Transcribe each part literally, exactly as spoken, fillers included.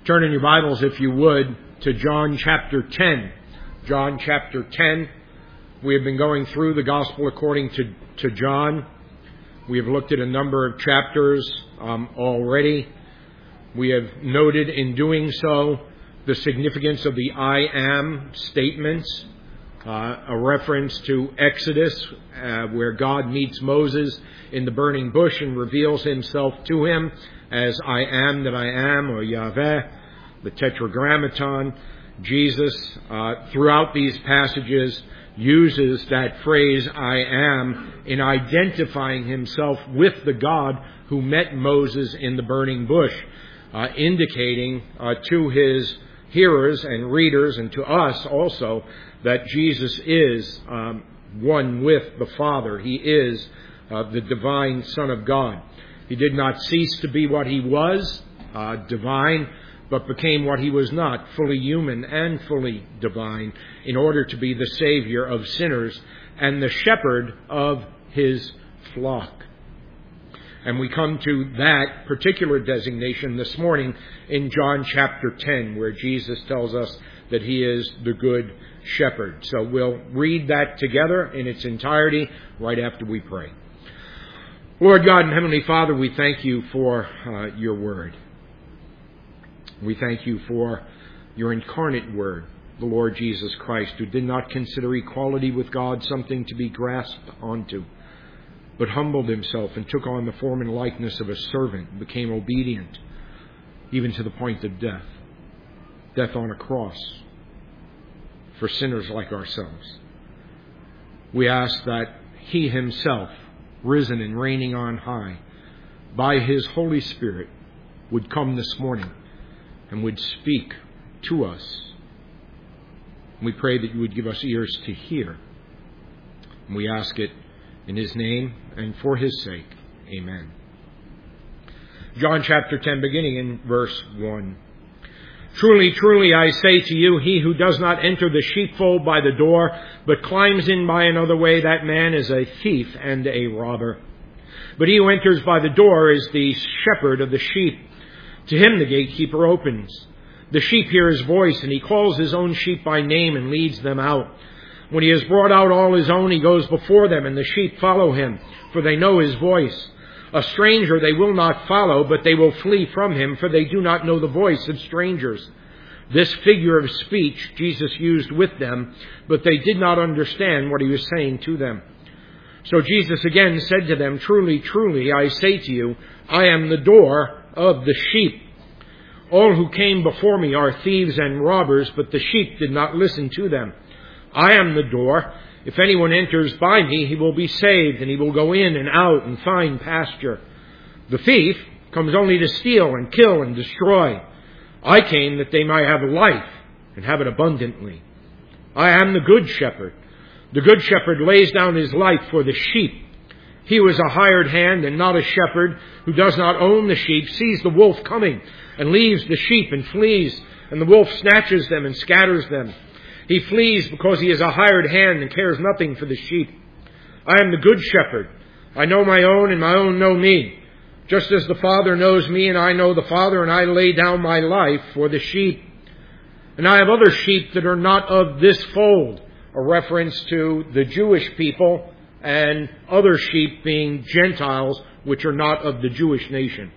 Turn in your Bibles, if you would, to John chapter ten. John chapter ten. We have been going through the Gospel according to, to John. We have looked at a number of chapters um, already. We have noted in doing so the significance of the I am statements, uh, a reference to Exodus, uh, where God meets Moses in the burning bush and reveals himself to him as I am that I am, or Yahweh, the Tetragrammaton. Jesus, uh, throughout these passages, uses that phrase, I am, in identifying himself with the God who met Moses in the burning bush, uh, indicating uh, to his hearers and readers, and to us also, that Jesus is um, one with the Father. He is uh, the divine Son of God. He did not cease to be what he was, uh, divine, but became what he was not, fully human and fully divine, in order to be the Savior of sinners and the shepherd of his flock. And we come to that particular designation this morning in John chapter ten, where Jesus tells us that he is the good shepherd. So we'll read that together in its entirety right after we pray. Lord God and Heavenly Father, we thank you for uh, your word. We thank you for your incarnate word, the Lord Jesus Christ, who did not consider equality with God something to be grasped onto, but humbled himself and took on the form and likeness of a servant, became obedient, even to the point of death, death on a cross for sinners like ourselves. We ask that he himself, risen and reigning on high, by his Holy Spirit, would come this morning and would speak to us. We pray that you would give us ears to hear. And we ask it in his name and for his sake. Amen. John chapter ten, beginning in verse one. Truly, truly, I say to you, he who does not enter the sheepfold by the door, but climbs in by another way, that man is a thief and a robber. But he who enters by the door is the shepherd of the sheep. To him the gatekeeper opens. The sheep hear his voice, and he calls his own sheep by name and leads them out. When he has brought out all his own, he goes before them, and the sheep follow him, for they know his voice. A stranger they will not follow, but they will flee from him, for they do not know the voice of strangers. This figure of speech Jesus used with them, but they did not understand what he was saying to them. So Jesus again said to them, Truly, truly, I say to you, I am the door of the sheep. All who came before me are thieves and robbers, but the sheep did not listen to them. I am the door. If anyone enters by me, he will be saved, and he will go in and out and find pasture. The thief comes only to steal and kill and destroy. I came that they might have life and have it abundantly. I am the good shepherd. The good shepherd lays down his life for the sheep. He who is a hired hand and not a shepherd, who does not own the sheep, sees the wolf coming and leaves the sheep and flees, and the wolf snatches them and scatters them. He flees because he is a hired hand and cares nothing for the sheep. I am the good shepherd. I know my own, and my own know me. Just as the Father knows me, and I know the Father, and I lay down my life for the sheep. And I have other sheep that are not of this fold, a reference to the Jewish people, and other sheep being Gentiles, which are not of the Jewish nation.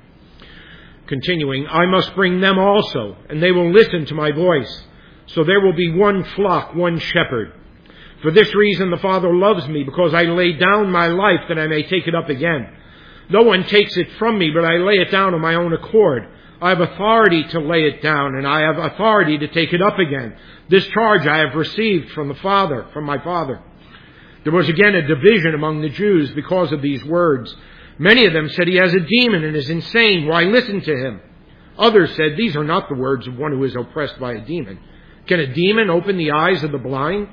Continuing, I must bring them also, and they will listen to my voice. So there will be one flock, one shepherd. For this reason the Father loves me, because I lay down my life that I may take it up again. No one takes it from me, but I lay it down of my own accord. I have authority to lay it down, and I have authority to take it up again. This charge I have received from the Father, from my Father. There was again a division among the Jews because of these words. Many of them said, he has a demon and is insane. Why listen to him? Others said, these are not the words of one who is oppressed by a demon. Can a demon open the eyes of the blind?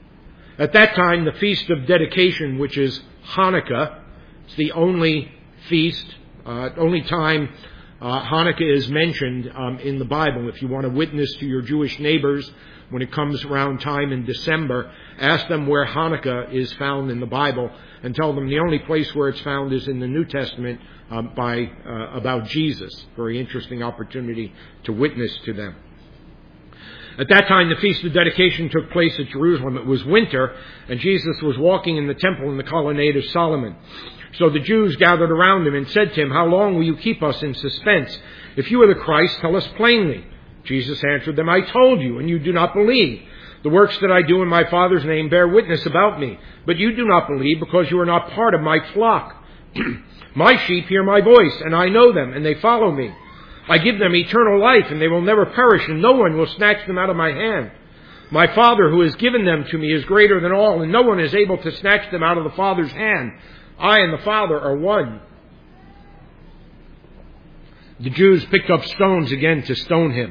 At that time, the Feast of Dedication, which is Hanukkah, it's the only feast, uh, only time Uh, Hanukkah is mentioned um, in the Bible. If you want to witness to your Jewish neighbors when it comes around time in December, ask them where Hanukkah is found in the Bible and tell them the only place where it's found is in the New Testament um, by uh, about Jesus. Very interesting opportunity to witness to them. At that time, the Feast of Dedication took place at Jerusalem. It was winter, and Jesus was walking in the temple in the colonnade of Solomon. So the Jews gathered around him and said to him, "How long will you keep us in suspense? If you are the Christ, tell us plainly." Jesus answered them, "I told you, and you do not believe. The works that I do in my Father's name bear witness about me, but you do not believe because you are not part of my flock. My sheep hear my voice, and I know them, and they follow me. I give them eternal life, and they will never perish, and no one will snatch them out of my hand. My Father who has given them to me is greater than all, and no one is able to snatch them out of the Father's hand. I and the Father are one." The Jews picked up stones again to stone him.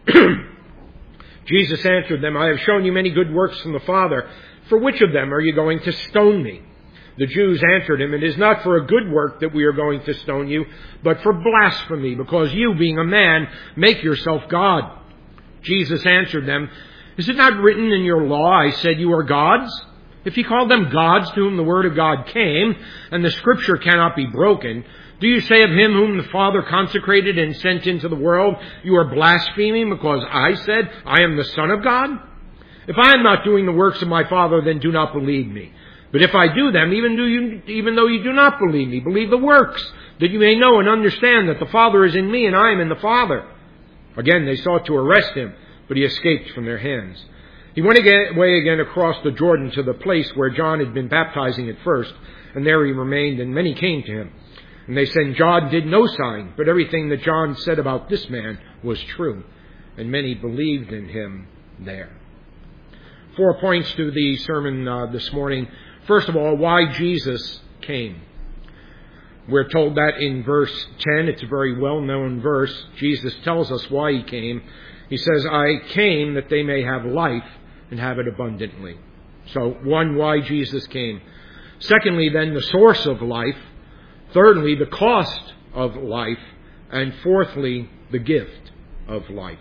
Jesus answered them, "I have shown you many good works from the Father. For which of them are you going to stone me?" The Jews answered him, "It is not for a good work that we are going to stone you, but for blasphemy, because you, being a man, make yourself God." Jesus answered them, "Is it not written in your law, I said you are gods? If he called them gods to whom the word of God came, and the scripture cannot be broken, do you say of him whom the Father consecrated and sent into the world, you are blaspheming because I said, I am the Son of God? If I am not doing the works of my Father, then do not believe me. But if I do them, even, do you, even though you do not believe me, believe the works, that you may know and understand that the Father is in me and I am in the Father." Again, they sought to arrest him, but he escaped from their hands. He went away again across the Jordan to the place where John had been baptizing at first, and there he remained, and many came to him. And they said, "John did no sign, but everything that John said about this man was true." And many believed in him there. Four points to the sermon uh, this morning. First of all, why Jesus came. We're told that in verse ten. It's a very well-known verse. Jesus tells us why he came. He says, "I came that they may have life and have it abundantly." So, one, why Jesus came. Secondly, then, the source of life. Thirdly, the cost of life. And fourthly, the gift of life.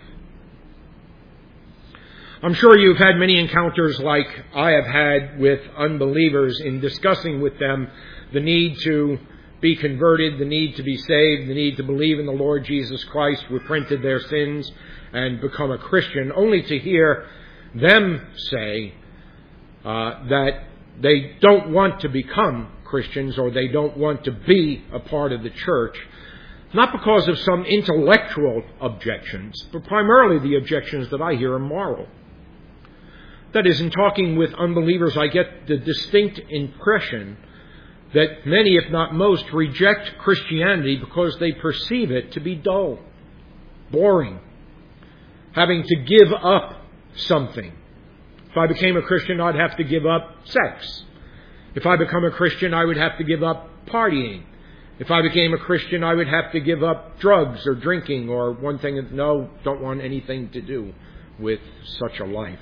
I'm sure you've had many encounters like I have had with unbelievers in discussing with them the need to be converted, the need to be saved, the need to believe in the Lord Jesus Christ, repent of their sins, and become a Christian, only to hear them say uh, that they don't want to become Christians or they don't want to be a part of the church, not because of some intellectual objections, but primarily the objections that I hear are moral. That is, in talking with unbelievers, I get the distinct impression that many, if not most, reject Christianity because they perceive it to be dull, boring, having to give up something. If I became a Christian, I'd have to give up sex. If I become a Christian, I would have to give up partying. If I became a Christian, I would have to give up drugs or drinking or one thing. No, don't want anything to do with such a life.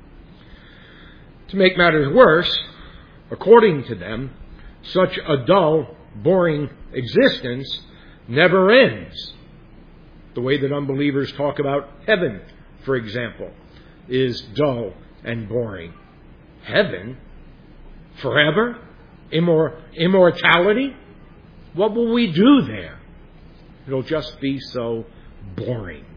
To make matters worse, according to them, such a dull, boring existence never ends. The way that unbelievers talk about heaven, for example, is dull and boring. Heaven? Forever? Immor- immortality? What will we do there? It'll just be so boring.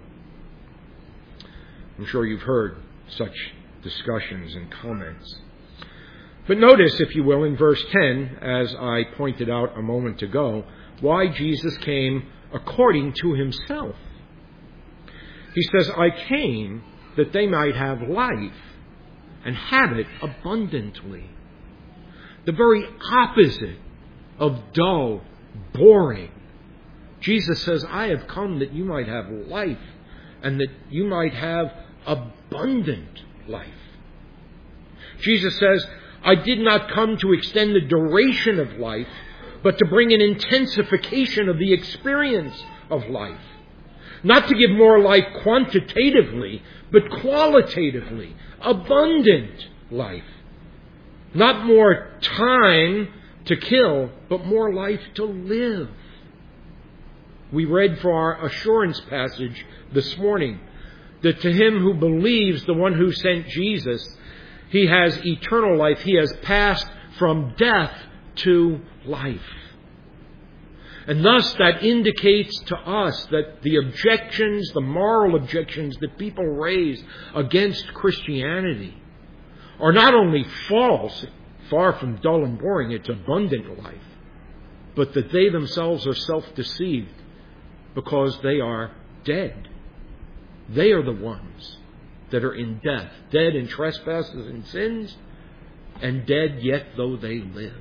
I'm sure you've heard such discussions and comments. But notice, if you will, in verse ten, as I pointed out a moment ago, why Jesus came according to himself. He says, "I came that they might have life and have it abundantly." The very opposite of dull, boring. Jesus says, "I have come that you might have life and that you might have abundant life." Jesus says, "I did not come to extend the duration of life, but to bring an intensification of the experience of life. Not to give more life quantitatively, but qualitatively, abundant life. Not more time to kill, but more life to live." We read for our assurance passage this morning that to him who believes the one who sent Jesus, he has eternal life. He has passed from death to life. And thus that indicates to us that the objections, the moral objections that people raise against Christianity are not only false, far from dull and boring, it's abundant life, but that they themselves are self-deceived because they are dead. They are the ones that are in death, dead in trespasses and sins, and dead yet though they live.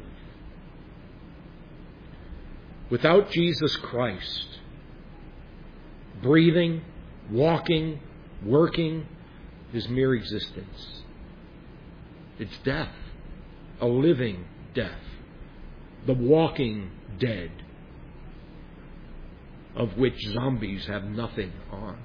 Without Jesus Christ, breathing, walking, working is mere existence. It's death, a living death, the walking dead, of which zombies have nothing on.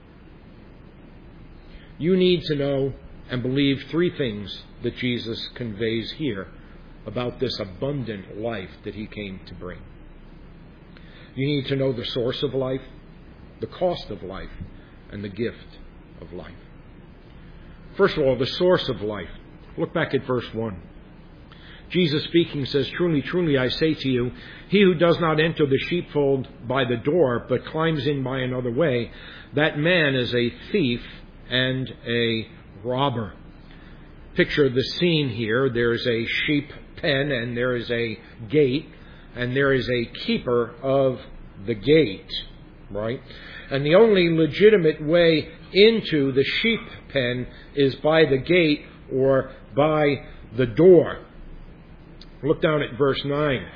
You need to know and believe three things that Jesus conveys here about this abundant life that he came to bring. You need to know the source of life, the cost of life, and the gift of life. First of all, the source of life. Look back at verse one. Jesus speaking says, "Truly, truly, I say to you, he who does not enter the sheepfold by the door, but climbs in by another way, that man is a thief and a robber." Picture the scene here. There's a sheep pen and there is a gate, and there is a keeper of the gate, right? And the only legitimate way into the sheep pen is by the gate or by the door. Look down at verse nine.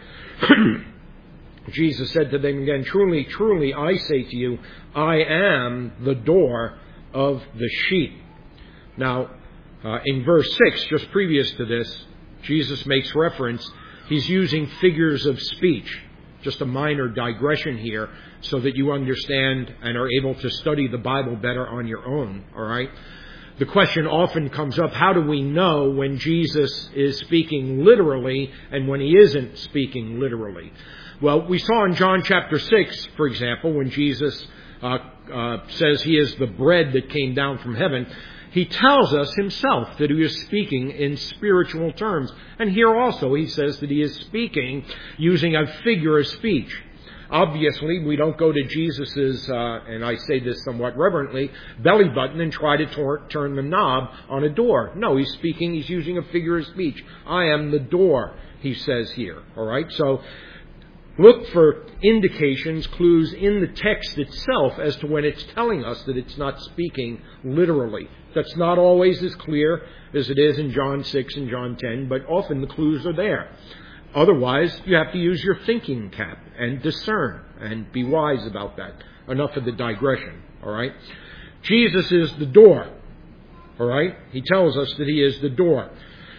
Jesus said to them again, "Truly, truly, I say to you, I am the door of the sheep." Now, uh, in verse six, just previous to this, Jesus makes reference. He's using figures of speech. Just a minor digression here so that you understand and are able to study the Bible better on your own, all right? The question often comes up, how do we know when Jesus is speaking literally and when he isn't speaking literally? Well, we saw in John chapter six, for example, when Jesus uh, uh, says he is the bread that came down from heaven, he tells us himself that he is speaking in spiritual terms. And here also he says that he is speaking using a figure of speech. Obviously, we don't go to Jesus's, uh, and I say this somewhat reverently, belly button and try to tor- turn the knob on a door. No, he's speaking, he's using a figure of speech. I am the door, he says here. All right, so look for indications, clues in the text itself as to when it's telling us that it's not speaking literally. That's not always as clear as it is in John six and John ten, but often the clues are there. Otherwise, you have to use your thinking cap and discern and be wise about that. Enough of the digression, all right? Jesus is the door, all right? He tells us that he is the door.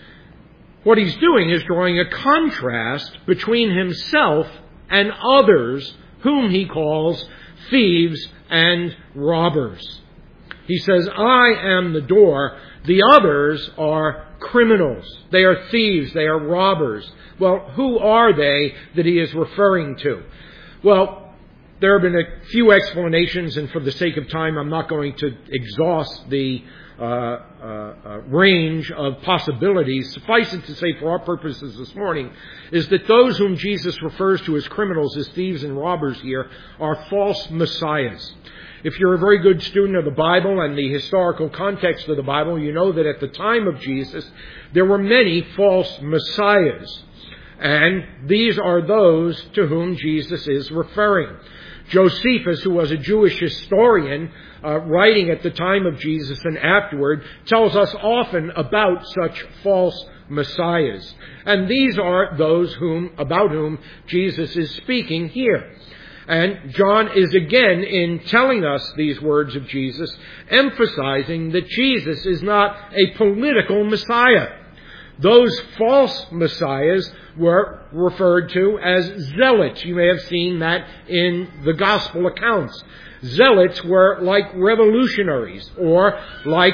What he's doing is drawing a contrast between himself and others whom he calls thieves and robbers. He says, I am the door. The others are criminals. They are thieves. They are robbers. Well, who are they that he is referring to? Well, there have been a few explanations, and for the sake of time, I'm not going to exhaust the uh, uh, uh, range of possibilities. Suffice it to say, for our purposes this morning, is that those whom Jesus refers to as criminals, as thieves and robbers here, are false messiahs. If you're a very good student of the Bible and the historical context of the Bible, you know that at the time of Jesus, there were many false messiahs. And these are those to whom Jesus is referring. Josephus, who was a Jewish historian, uh, writing at the time of Jesus and afterward, tells us often about such false messiahs. And these are those whom, about whom Jesus is speaking here. And John is again, in telling us these words of Jesus, emphasizing that Jesus is not a political Messiah. Those false messiahs were referred to as zealots. You may have seen that in the gospel accounts. Zealots were like revolutionaries or like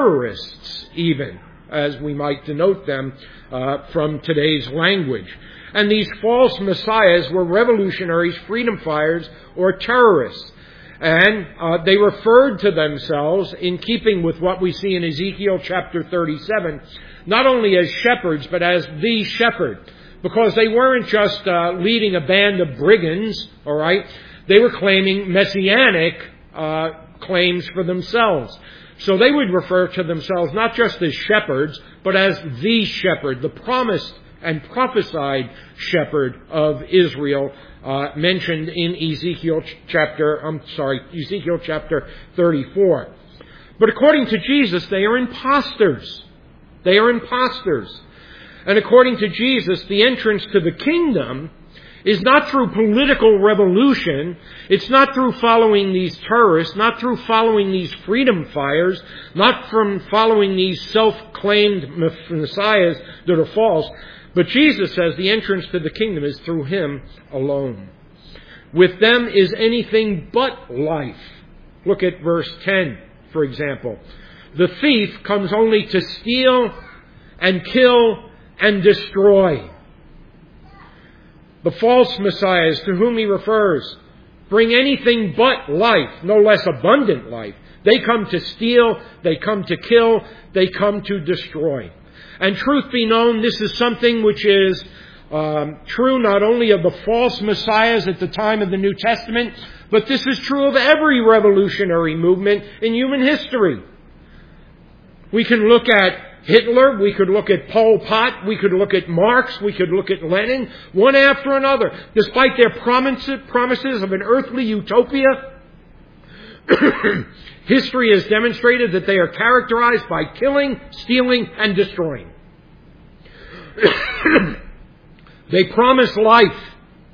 terrorists even, as we might denote them uh, from today's language. And these false messiahs were revolutionaries, freedom fighters, or terrorists. And uh, they referred to themselves, in keeping with what we see in Ezekiel chapter thirty-seven, not only as shepherds, but as the shepherd. Because they weren't just uh, leading a band of brigands, all right? They were claiming messianic uh, claims for themselves. So they would refer to themselves not just as shepherds, but as the shepherd, the promised and prophesied shepherd of Israel, uh, mentioned in Ezekiel chapter, I'm sorry, Ezekiel chapter thirty-four. But according to Jesus, they are imposters. They are imposters. And according to Jesus, the entrance to the kingdom is not through political revolution. It's not through following these terrorists, not through following these freedom fighters, not from following these self-claimed messiahs that are false. But Jesus says the entrance to the kingdom is through Him alone. With them is anything but life. Look at verse ten, for example. The thief comes only to steal and kill and destroy. The false messiahs to whom he refers bring anything but life, no less abundant life. They come to steal, they come to kill, they come to destroy. And truth be known, this is something which is um, true not only of the false messiahs at the time of the New Testament, but this is true of every revolutionary movement in human history. We can look at Hitler, we could look at Pol Pot, we could look at Marx, we could look at Lenin, one after another. Despite their promises of an earthly utopia, history has demonstrated that they are characterized by killing, stealing, and destroying. They promise life,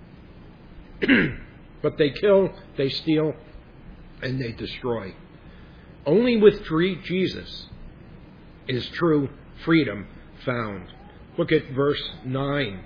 but they kill, they steal, and they destroy. Only with Jesus is true freedom found. Look at verse nine.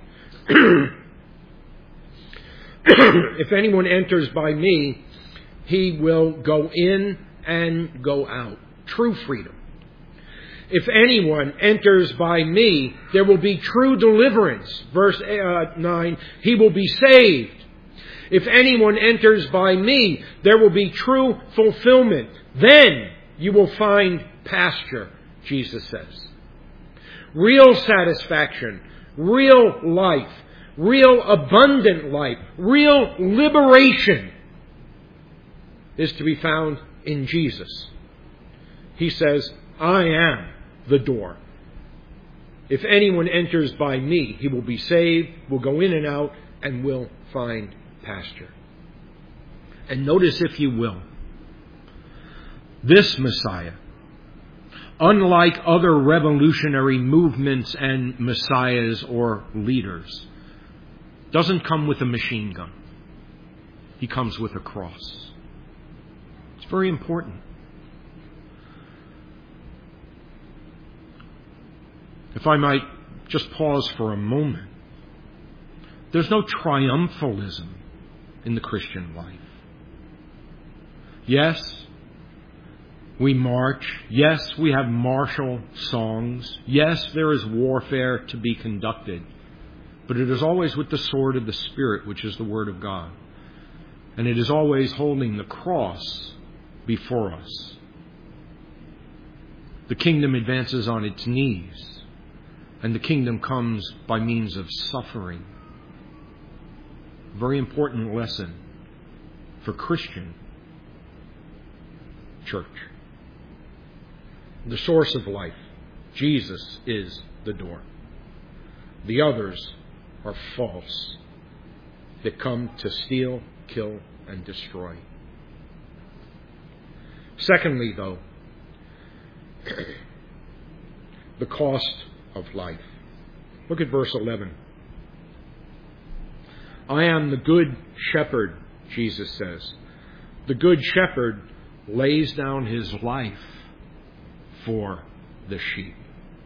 If anyone enters by me, he will go in and go out. True freedom. If anyone enters by me, there will be true deliverance. Verse uh, nine, he will be saved. If anyone enters by me, there will be true fulfillment. Then you will find pasture, Jesus says. Real satisfaction, real life, real abundant life, real liberation is to be found in Jesus. He says, I am the door. If anyone enters by me, he will be saved, will go in and out, and will find pasture. And notice, if you will, this Messiah, unlike other revolutionary movements and messiahs or leaders, doesn't come with a machine gun. He comes with a cross. It's very important. If I might just pause for a moment. There's no triumphalism in the Christian life. Yes, we march. Yes, we have martial songs. Yes, there is warfare to be conducted. But it is always with the sword of the Spirit, which is the Word of God. And it is always holding the cross before us. The kingdom advances on its knees. And the kingdom comes by means of suffering. Very important lesson for Christian church. The source of life, Jesus, is the door. The others are false, that come to steal, kill, and destroy. Secondly, though, the cost of life. Look at verse eleven. I am the good shepherd, Jesus says. The good shepherd lays down his life for the sheep.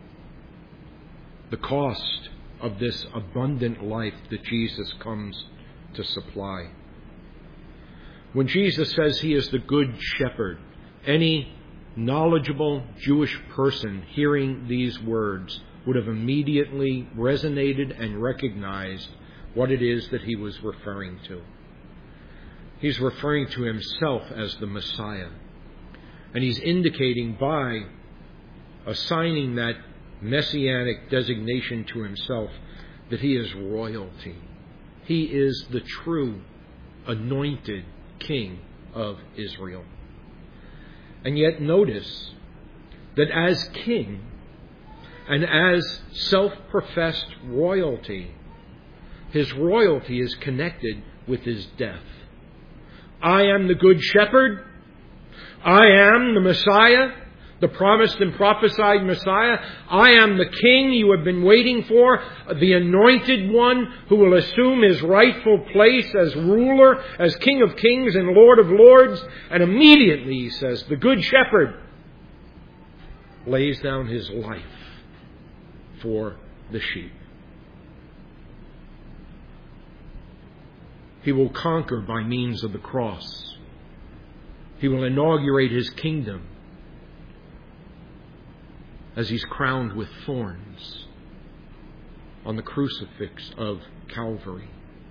The cost of this abundant life that Jesus comes to supply. When Jesus says he is the good shepherd, any knowledgeable Jewish person hearing these words would have immediately resonated and recognized what it is that he was referring to. He's referring to himself as the Messiah. And he's indicating by assigning that messianic designation to himself that he is royalty. He is the true anointed King of Israel. And yet notice that as king and as self-professed royalty, his royalty is connected with his death. I am the good shepherd. I am the Messiah, the promised and prophesied Messiah. I am the king you have been waiting for, the anointed one who will assume his rightful place as ruler, as King of Kings and Lord of Lords. And immediately, he says, the good shepherd lays down his life for the sheep. He will conquer by means of the cross. He will inaugurate his kingdom as he's crowned with thorns on the crucifix of Calvary.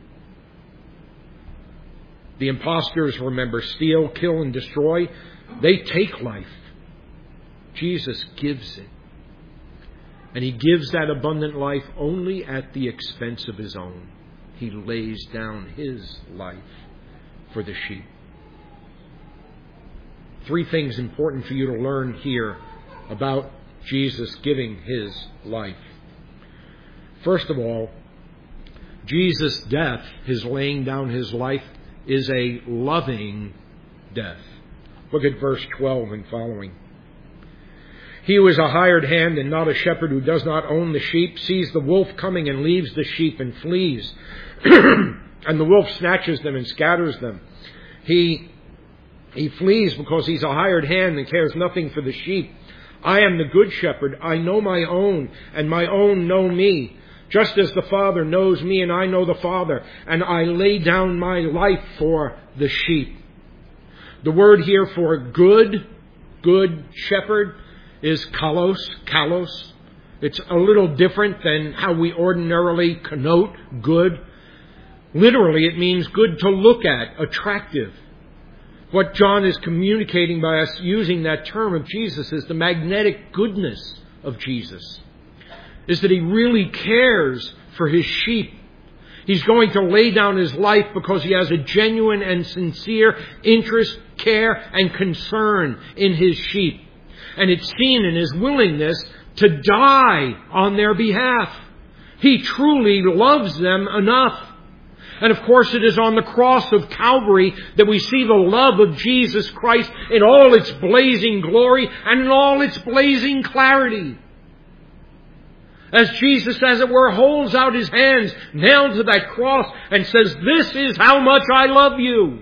The impostors, remember, steal, kill, and destroy. They take life. Jesus gives it. And he gives that abundant life only at the expense of his own. He lays down his life for the sheep. Three things important for you to learn here about Jesus giving his life. First of all, Jesus' death, his laying down his life, is a loving death. Look at verse twelve and following. He who is a hired hand and not a shepherd, who does not own the sheep, sees the wolf coming and leaves the sheep and flees. And the wolf snatches them and scatters them. He, he flees because he's a hired hand and cares nothing for the sheep. I am the good shepherd. I know my own, and my own know me. Just as the Father knows me, and I know the Father, and I lay down my life for the sheep. The word here for good, good shepherd, is kalos, kalos. It's a little different than how we ordinarily connote good. Literally, it means good to look at, attractive. What John is communicating by us using that term of Jesus is the magnetic goodness of Jesus. Is that he really cares for his sheep. He's going to lay down his life because he has a genuine and sincere interest, care, and concern in his sheep. And it's seen in his willingness to die on their behalf. He truly loves them enough. And of course it is on the cross of Calvary that we see the love of Jesus Christ in all its blazing glory and in all its blazing clarity. As Jesus, as it were, holds out his hands, nailed to that cross, and says, "This is how much I love you."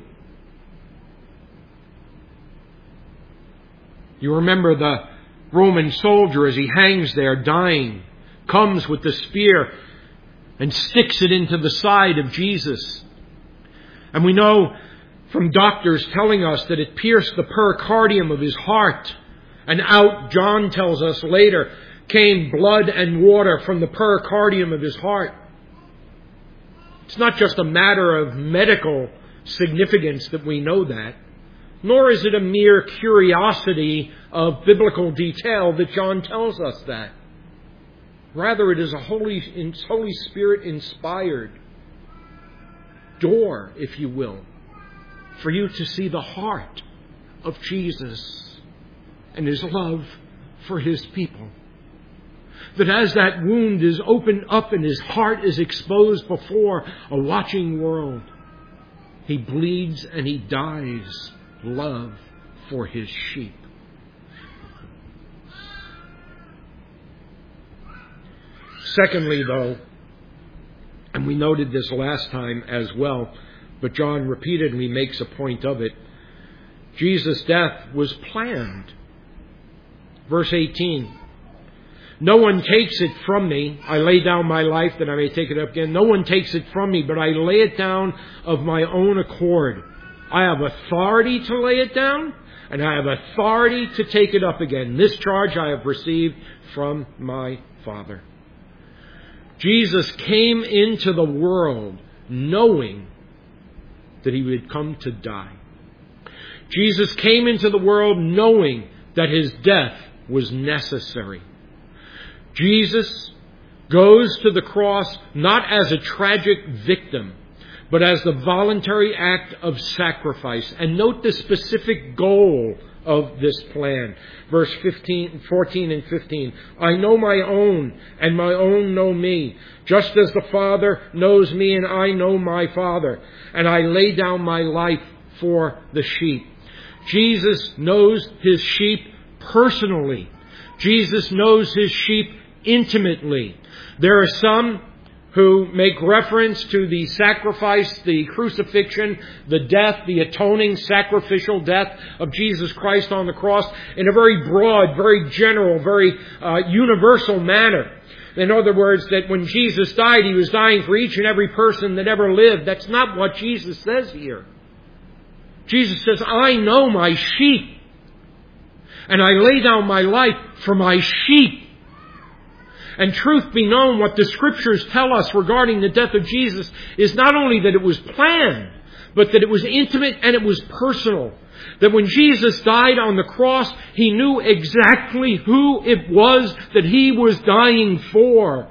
You remember the Roman soldier as he hangs there dying, comes with the spear and sticks it into the side of Jesus. And we know from doctors telling us that it pierced the pericardium of his heart. And out, John tells us later, came blood and water from the pericardium of his heart. It's not just a matter of medical significance that we know that, nor is it a mere curiosity of biblical detail that John tells us that. Rather, it is a Holy, Holy Spirit-inspired door, if you will, for you to see the heart of Jesus and his love for his people. That as that wound is opened up and his heart is exposed before a watching world, he bleeds and he dies love for his sheep. Secondly, though, and we noted this last time as well, but John repeatedly makes a point of it, Jesus' death was planned. Verse eighteen, "No one takes it from me. I lay down my life that I may take it up again. No one takes it from me, but I lay it down of my own accord. I have authority to lay it down, and I have authority to take it up again. This charge I have received from my Father." Jesus came into the world knowing that He would come to die. Jesus came into the world knowing that His death was necessary. Jesus goes to the cross not as a tragic victim, but as the voluntary act of sacrifice. And note the specific goal of this plan. Verse fifteen, fourteen and fifteen. I know my own, and my own know me, just as the Father knows me, and I know my Father. And I lay down my life for the sheep. Jesus knows His sheep personally. Jesus knows His sheep intimately. There are some who make reference to the sacrifice, the crucifixion, the death, the atoning sacrificial death of Jesus Christ on the cross in a very broad, very general, very uh, universal manner. In other words, that when Jesus died, He was dying for each and every person that ever lived. That's not what Jesus says here. Jesus says, I know my sheep, and I lay down my life for my sheep. And truth be known, what the Scriptures tell us regarding the death of Jesus is not only that it was planned, but that it was intimate and it was personal. That when Jesus died on the cross, He knew exactly who it was that He was dying for.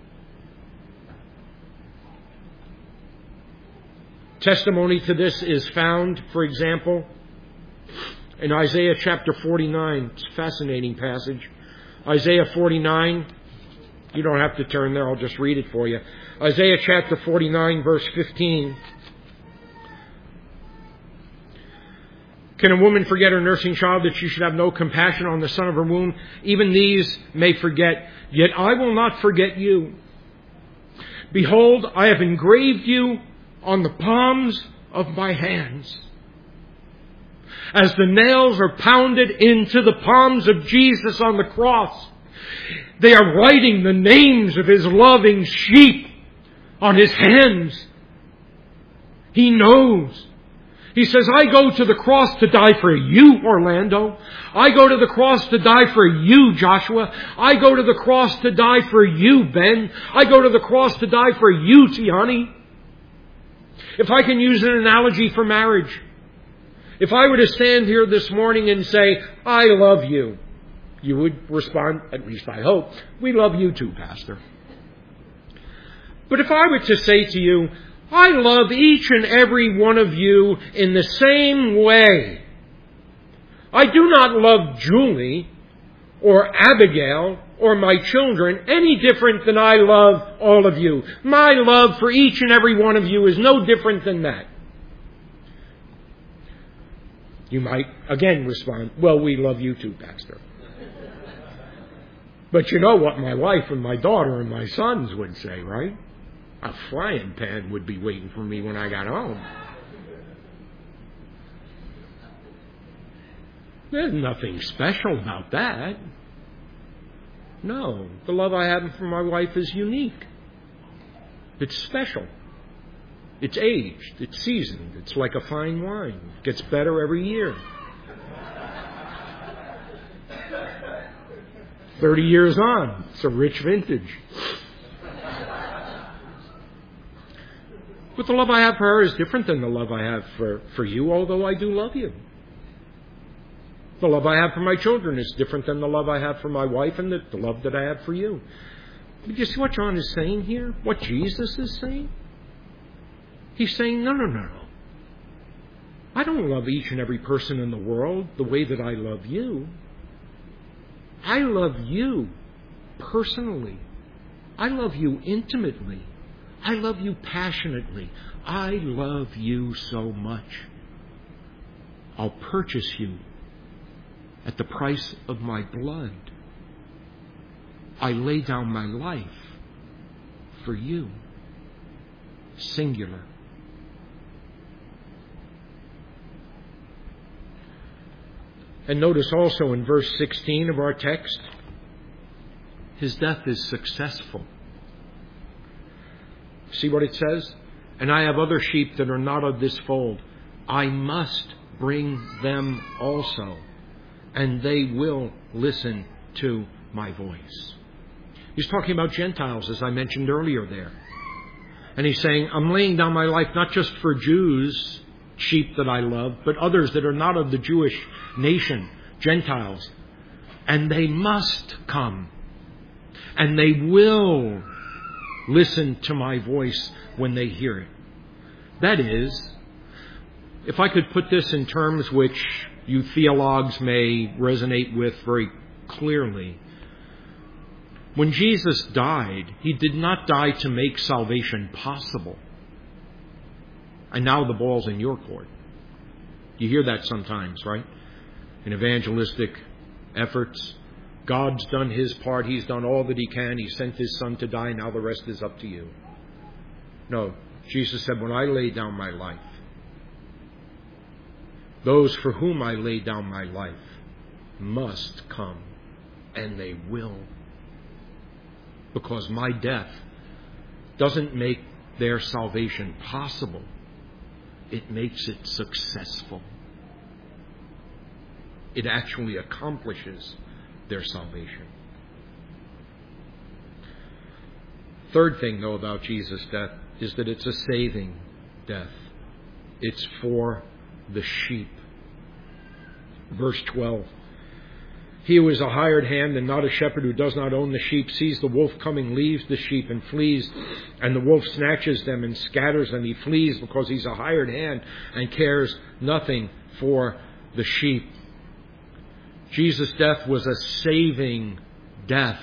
Testimony to this is found, for example, in Isaiah chapter forty-nine. It's a fascinating passage. Isaiah forty-nine. You don't have to turn there. I'll just read it for you. Isaiah chapter forty-nine, verse fifteen. Can a woman forget her nursing child, that she should have no compassion on the son of her womb? Even these may forget, yet I will not forget you. Behold, I have engraved you on the palms of my hands. As the nails are pounded into the palms of Jesus on the cross, they are writing the names of His loving sheep on His hands. He knows. He says, I go to the cross to die for you, Orlando. I go to the cross to die for you, Joshua. I go to the cross to die for you, Ben. I go to the cross to die for you, Tiani. If I can use an analogy for marriage, if I were to stand here this morning and say, I love you, you would respond, at least I hope, we love you too, Pastor. But if I were to say to you, I love each and every one of you in the same way. I do not love Julie or Abigail or my children any different than I love all of you. My love for each and every one of you is no different than that. You might again respond, well, we love you too, Pastor. But you know what my wife and my daughter and my sons would say, right? A frying pan would be waiting for me when I got home. There's nothing special about that. No, the love I have for my wife is unique. It's special. It's aged. It's seasoned. It's like a fine wine. It gets better every year. Thirty years on, it's a rich vintage. But the love I have for her is different than the love I have for, for you, although I do love you. The love I have for my children is different than the love I have for my wife and the, the love that I have for you. Did you see what John is saying here? What Jesus is saying? He's saying, no, no, no, no. I don't love each and every person in the world the way that I love you. I love you personally. I love you intimately. I love you passionately. I love you so much. I'll purchase you at the price of my blood. I lay down my life for you. Singular. And notice also in verse sixteen of our text, His death is successful. See what it says? And I have other sheep that are not of this fold. I must bring them also, and they will listen to my voice. He's talking about Gentiles, as I mentioned earlier there. And he's saying, I'm laying down my life not just for Jews, sheep that I love, but others that are not of the Jewish nation, Gentiles. And they must come. And they will listen to my voice when they hear it. That is, if I could put this in terms which you theologues may resonate with very clearly, when Jesus died, He did not die to make salvation possible. And now the ball's in your court. You hear that sometimes, right? In evangelistic efforts. God's done His part. He's done all that He can. He sent His Son to die. Now the rest is up to you. No. Jesus said, when I lay down my life, those for whom I lay down my life must come. And they will. Because my death doesn't make their salvation possible. It makes it successful. It actually accomplishes their salvation. Third thing, though, about Jesus' death is that it's a saving death. It's for the sheep. Verse twelve. He who is a hired hand and not a shepherd, who does not own the sheep, sees the wolf coming, leaves the sheep and flees, and the wolf snatches them and scatters them. He flees because he's a hired hand and cares nothing for the sheep. Jesus' death was a saving death.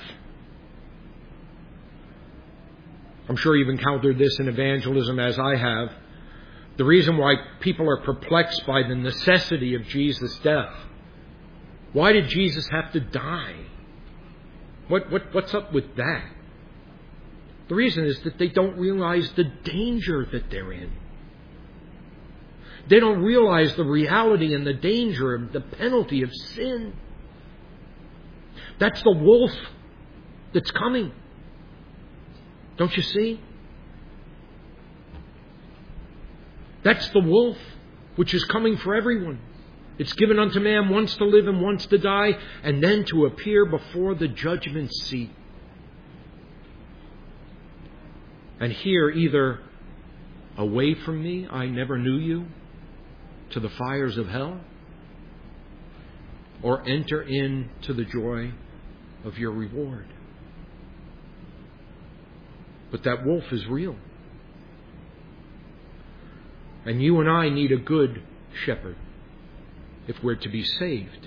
I'm sure you've encountered this in evangelism as I have. The reason why people are perplexed by the necessity of Jesus' death. Why did Jesus have to die? What, what, what's up with that? The reason is that they don't realize the danger that they're in. They don't realize the reality and the danger of the penalty of sin. That's the wolf that's coming. Don't you see? That's the wolf which is coming for everyone. It's given unto man once to live and once to die, and then to appear before the judgment seat. And here, either away from me, I never knew you, to the fires of hell, or enter into the joy of your reward. But that wolf is real. And you and I need a good shepherd if we're to be saved.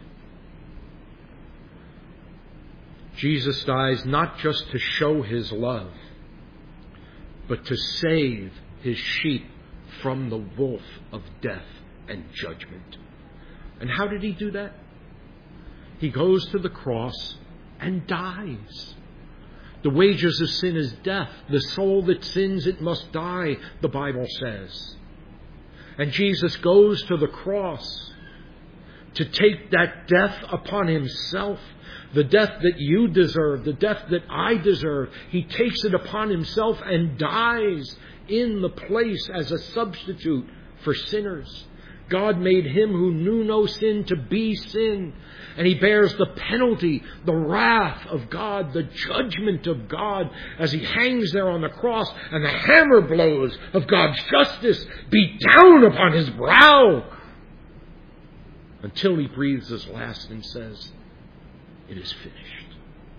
Jesus dies not just to show His love, but to save His sheep from the wolf of death and judgment. And how did He do that? He goes to the cross and dies. The wages of sin is death. The soul that sins, it must die, the Bible says. And Jesus goes to the cross to take that death upon Himself. The death that you deserve, the death that I deserve. He takes it upon Himself and dies in the place as a substitute for sinners. God made Him who knew no sin to be sin. And He bears the penalty, the wrath of God, the judgment of God as He hangs there on the cross, and the hammer blows of God's justice beat down upon His brow until He breathes His last and says, it is finished.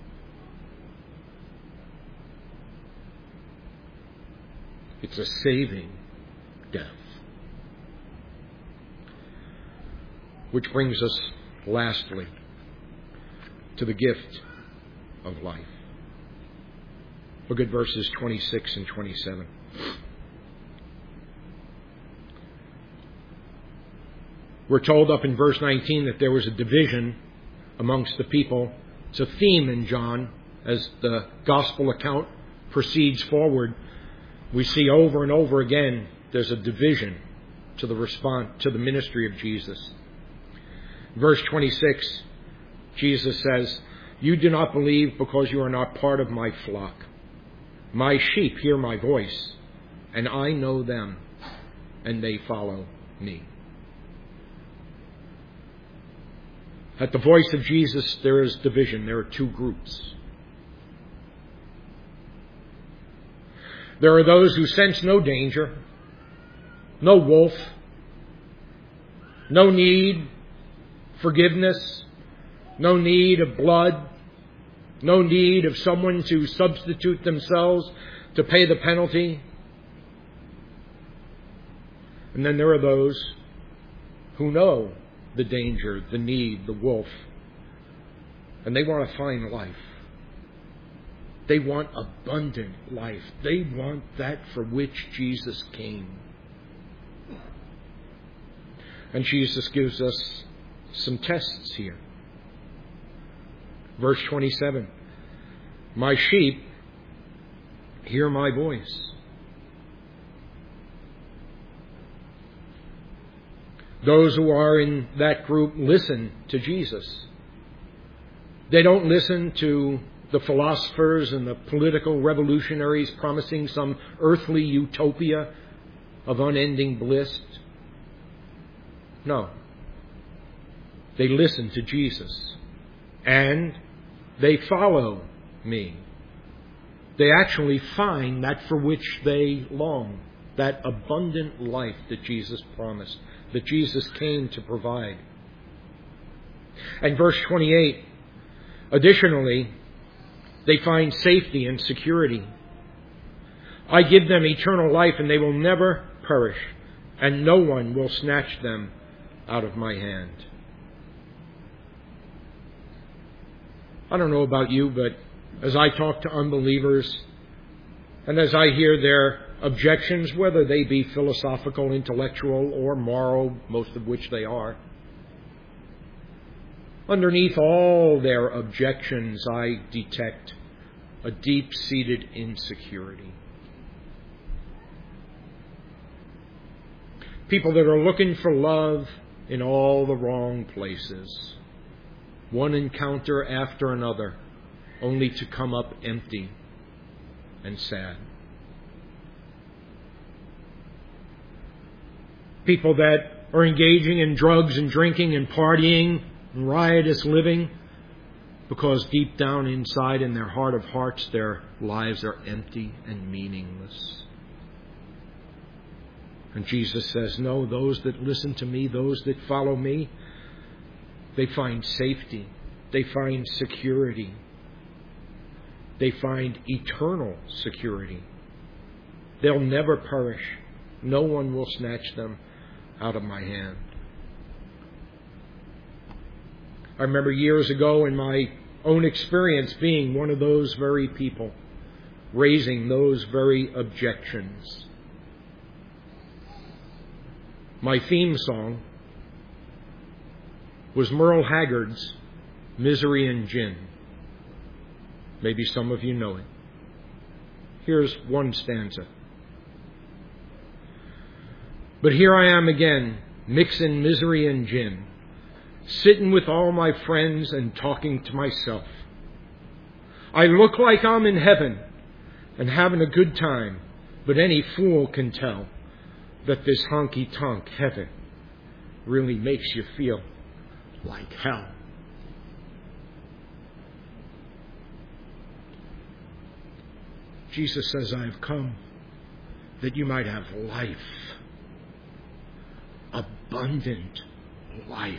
It's a saving death. Which brings us, lastly, to the gift of life. Look at verses twenty-six and twenty-seven. We're told up in verse nineteen that there was a division amongst the people. It's a theme in John as the gospel account proceeds forward. We see over and over again there's a division to the response to the ministry of Jesus. Verse twenty-six, Jesus says, you do not believe because you are not part of my flock. My sheep hear my voice, and I know them, and they follow me. At the voice of Jesus, there is division. There are two groups. There are those who sense no danger, no wolf, no need forgiveness, no need of blood, no need of someone to substitute themselves to pay the penalty. And then there are those who know the danger, the need, the wolf, and they want to find life. They want abundant life. They want that for which Jesus came. And Jesus gives us some tests here. Verse twenty-seven, my sheep hear my voice. Those who are in that group listen to Jesus. They don't listen to the philosophers and the political revolutionaries promising some earthly utopia of unending bliss. No. They listen to Jesus. And they follow me. They actually find that for which they long, that abundant life that Jesus promised, that Jesus came to provide. And verse twenty-eight, additionally, they find safety and security. I give them eternal life, and they will never perish, and no one will snatch them out of my hand. I don't know about you, but as I talk to unbelievers, and as I hear their objections, whether they be philosophical, intellectual, or moral, most of which they are, underneath all their objections, I detect a deep-seated insecurity. People that are looking for love in all the wrong places. One encounter after another, only to come up empty and sad. People that are engaging in drugs and drinking and partying and riotous living, because deep down inside in their heart of hearts, their lives are empty and meaningless. And Jesus says, no, those that listen to me, those that follow me, they find safety. They find security. They find eternal security. They'll never perish. No one will snatch them out of my hand. I remember years ago in my own experience being one of those very people, raising those very objections. My theme song was Merle Haggard's Misery and Gin. Maybe some of you know it. Here's one stanza. But here I am again, mixing misery and gin, sitting with all my friends and talking to myself. I look like I'm in heaven and having a good time, but any fool can tell that this honky-tonk heaven really makes you feel like hell. Jesus says, I have come that you might have life, abundant life,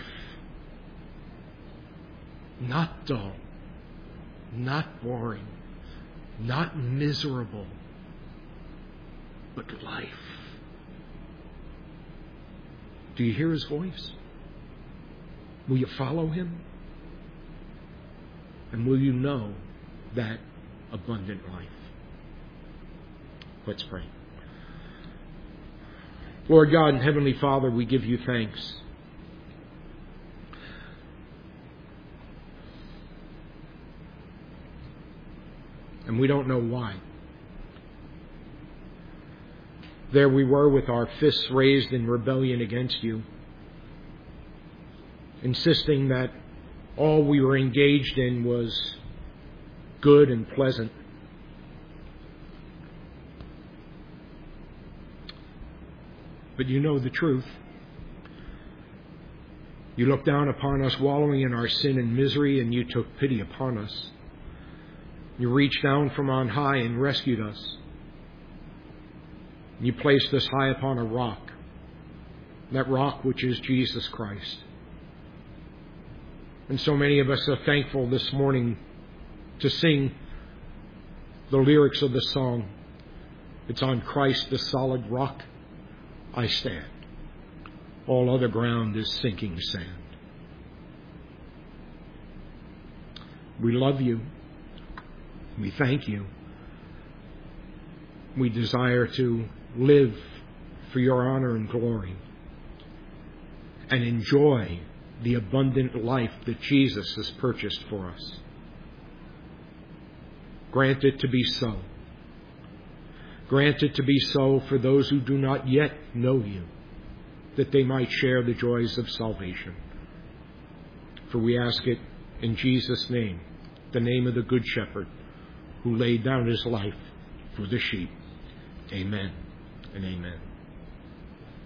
not dull, not boring, not miserable, but life. Do you hear his voice? Will you follow him? And will you know that abundant life? Let's pray. Lord God and Heavenly Father, we give you thanks. And we don't know why. There we were with our fists raised in rebellion against you, insisting that all we were engaged in was good and pleasant. But you know the truth. You looked down upon us wallowing in our sin and misery, and you took pity upon us. You reached down from on high and rescued us. You placed us high upon a rock, that rock which is Jesus Christ. And so many of us are thankful this morning to sing the lyrics of the song. It's on Christ, the solid rock, I stand. All other ground is sinking sand. We love you. We thank you. We desire to live for your honor and glory and enjoy the abundant life that Jesus has purchased for us. Grant it to be so. Grant it to be so for those who do not yet know you, that they might share the joys of salvation. For we ask it in Jesus' name, the name of the Good Shepherd, who laid down his life for the sheep. Amen and amen.